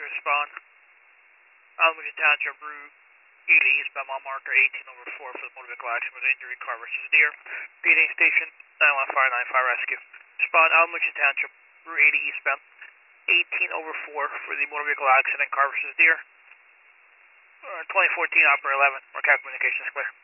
respond. Alameda Township, Route 80 eastbound, mile marker 18/4 for the motor vehicle accident with injury, car versus deer. PD station 915 fire rescue. Respond, Alameda Township, Route 80 eastbound, 18/4 for the motor vehicle accident, car versus deer. 2014 Operator 11, Marquette Communications clear.